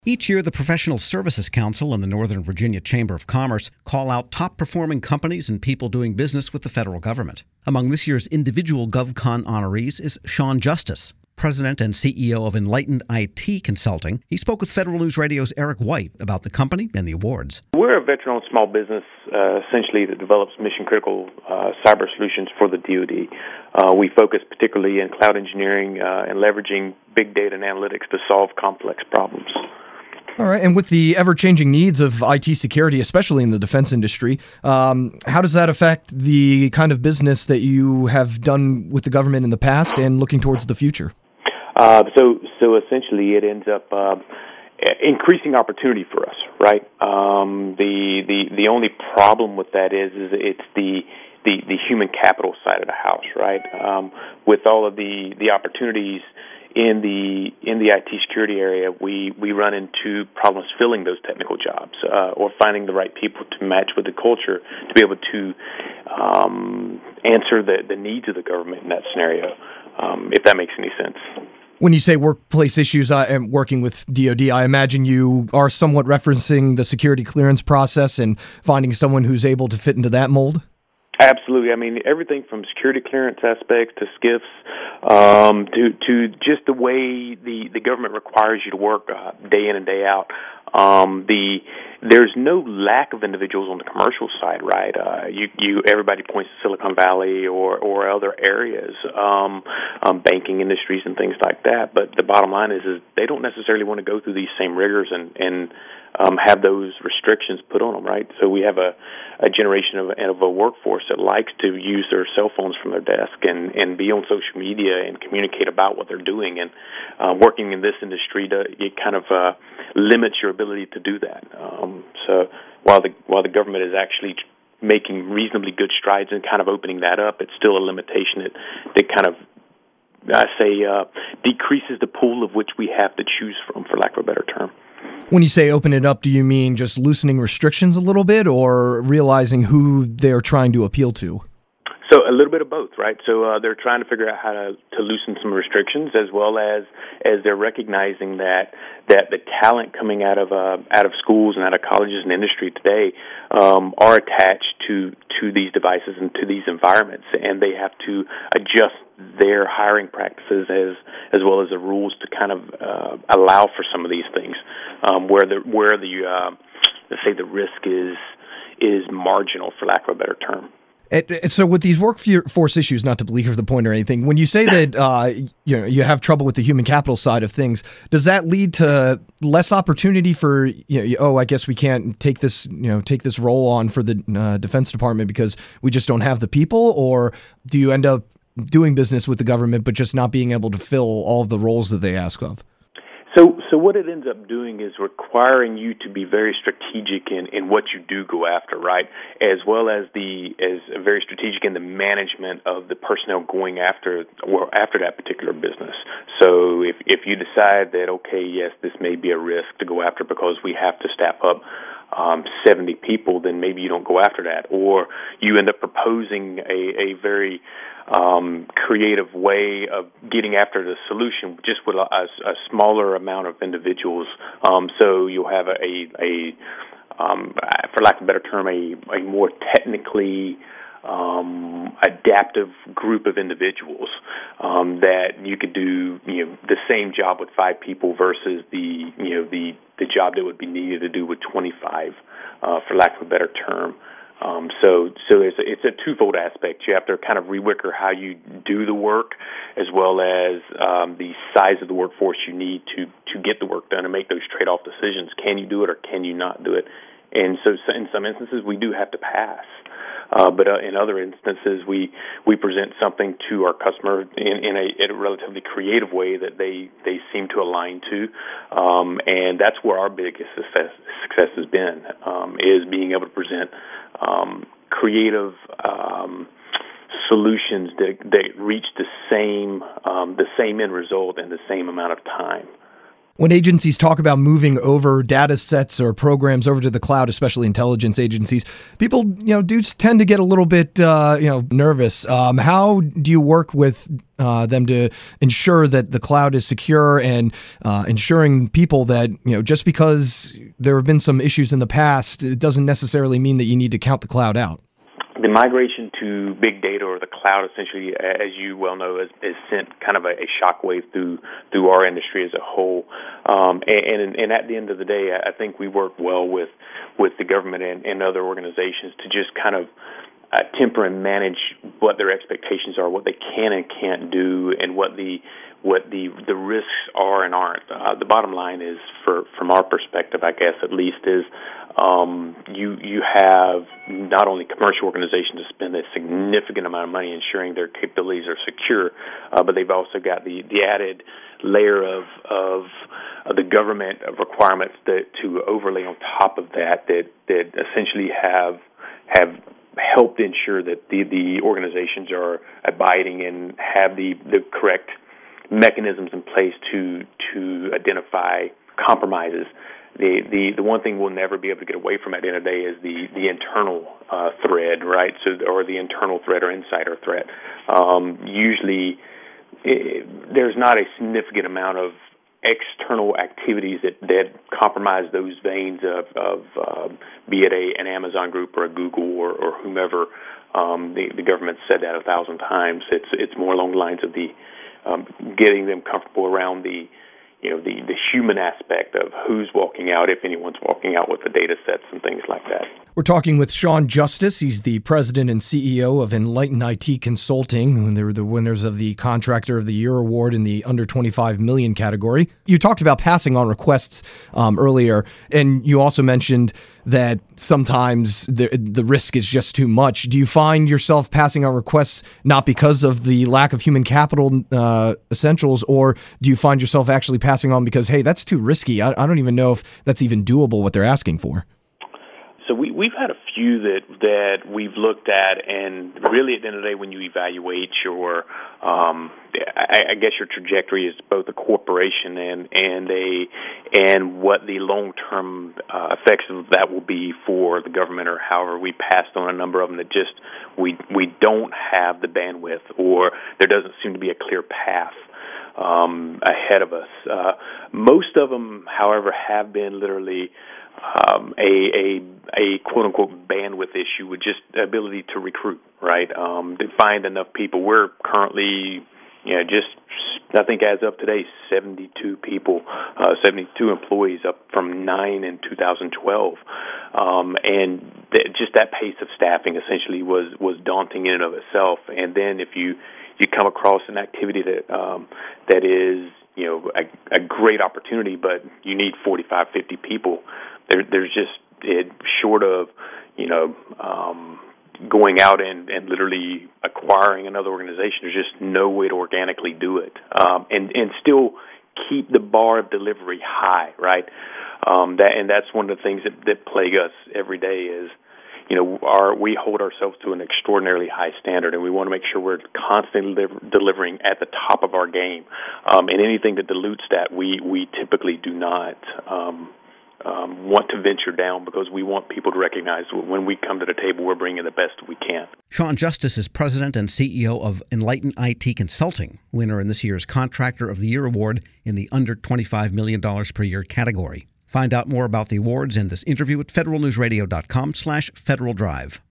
Each year, the Professional Services Council and the Northern Virginia Chamber of Commerce call out top-performing companies and people doing business with the federal government. Among this year's individual GovCon honorees is Sean Justice, President and CEO of Enlightened IT Consulting. He spoke with Federal News Radio's Eric White about the company and the awards. We're a veteran-owned small business, essentially, that develops mission-critical cyber solutions for the DoD. We focus particularly in cloud engineering and leveraging big data and analytics to solve complex problems. All right, and with the ever-changing needs of IT security, especially in the defense industry, how does that affect the kind of business that you have done with the government in the past and looking towards the future? So essentially, it ends up increasing opportunity for us, right? The only problem with that is it's the human capital side of the house, right? With all of the opportunities in the IT security area, we run into problems filling those technical jobs or finding the right people to match with the culture to be able to answer the needs of the government in that scenario, if that makes any sense. When you say workplace issues and working with DoD, I imagine you are somewhat referencing the security clearance process and finding someone who's able to fit into that mold? Absolutely. I mean, everything from security clearance aspects to SCIFs to just the way the government requires you to work day in and day out. There's no lack of individuals on the commercial side, right? Everybody points to Silicon Valley or other areas, banking industries and things like that. But the bottom line is they don't necessarily want to go through these same rigors and have those restrictions put on them, right? So we have a generation of a workforce that likes to use their cell phones from their desk and be on social media and communicate about what they're doing. And working in this industry, it kind of limits your ability to do that. So while the government is actually making reasonably good strides in kind of opening that up, it's still a limitation that kind of, decreases the pool of which we have to choose from, for lack of a better term. When you say open it up, do you mean just loosening restrictions a little bit or realizing who they're trying to appeal to? So a little bit of both, right? So they're trying to figure out how to loosen some restrictions, as well as they're recognizing that the talent coming out of schools and out of colleges and industry today are attached to these devices and to these environments, and they have to adjust their hiring practices as well as the rules to kind of allow for some of these things, where let's say the risk is marginal, for lack of a better term. So with these workforce issues, not to belabor the point or anything, when you say that you have trouble with the human capital side of things, does that lead to less opportunity for I guess we can't take this role on for the Defense Department because we just don't have the people, or do you end up doing business with the government but just not being able to fill all of the roles that they ask of? So what it ends up doing is requiring you to be very strategic in what you do go after, right? As well as very strategic in the management of the personnel going after that particular business. So if you decide that, okay, yes, this may be a risk to go after because we have to staff up 70 people, then maybe you don't go after that. Or you end up proposing a very creative way of getting after the solution just with a smaller amount of individuals. So you'll have for lack of a better term, a more technically adaptive group of individuals that you could do the same job with 5 people versus the job that would be needed to do with 25, for lack of a better term. So it's a twofold aspect. You have to kind of rewicker how you do the work, as well as the size of the workforce you need to get the work done and make those trade-off decisions. Can you do it or can you not do it? And so in some instances, we do have to pass. But in other instances, we present something to our customer in a relatively creative way that they seem to align to, and that's where our biggest success has been, is being able to present creative solutions that reach the same end result in the same amount of time. When agencies talk about moving over data sets or programs over to the cloud, especially intelligence agencies, people, do tend to get a little bit, nervous. How do you work with them to ensure that the cloud is secure and ensuring people that, just because there have been some issues in the past, it doesn't necessarily mean that you need to count the cloud out? The migration to big data or the cloud, essentially, as you well know, has sent kind of a shockwave through our industry as a whole. And at the end of the day, I think we work well with the government and other organizations to just kind of temper and manage what their expectations are, what they can and can't do, and what the risks are and aren't. The bottom line is, from our perspective, I guess at least, is you have not only commercial organizations to spend a significant amount of money ensuring their capabilities are secure, but they've also got the added layer of the government requirements to overlay on top of that essentially have helped ensure that the organizations are abiding and have the correct mechanisms in place to identify compromises. The one thing we'll never be able to get away from at the end of the day is the internal threat, right? Or the internal threat or insider threat. Usually, there's not a significant amount of external activities that compromise those veins of be it an Amazon group or a Google or whomever. The government said that 1,000 times. It's more along the lines of the getting them comfortable around the human aspect of who's walking out, if anyone's walking out, with the data sets and things like that. We're talking with Sean Justice. He's the president and CEO of Enlighten IT Consulting. They were the winners of the Contractor of the Year award in the under 25 million category. You talked about passing on requests earlier, and you also mentioned that sometimes the risk is just too much. Do you find yourself passing on requests not because of the lack of human capital essentials, or do you find yourself actually passing on because, hey, that's too risky? I don't even know if that's even doable what they're asking for. So we've had a few that we've looked at, and really at the end of the day, when you evaluate your, I guess your trajectory is both a corporation and what the long-term effects of that will be for the government, or however, we passed on a number of them that just we don't have the bandwidth, or there doesn't seem to be a clear path ahead of us. Most of them, however, have been literally a quote unquote bandwidth issue with just the ability to recruit, right? To find enough people. We're currently, just I think as of today, 72 people, 72 employees, up from 9 in 2012, and just that pace of staffing essentially was daunting in and of itself. And then if you come across an activity that is a great opportunity, but you need 45, 50 people. There's just short of going out and literally acquiring another organization. There's just no way to organically do it, and still keep the bar of delivery high, right? That's one of the things that plague us every day is, we hold ourselves to an extraordinarily high standard, and we want to make sure we're constantly delivering at the top of our game. And anything that dilutes that, we typically do not want to venture down, because we want people to recognize when we come to the table, we're bringing the best we can. Sean Justice is president and CEO of Enlighten IT Consulting, winner in this year's Contractor of the Year award in the under $25 million per year category. Find out more about the awards and this interview at federalnewsradio.com/Federal Drive.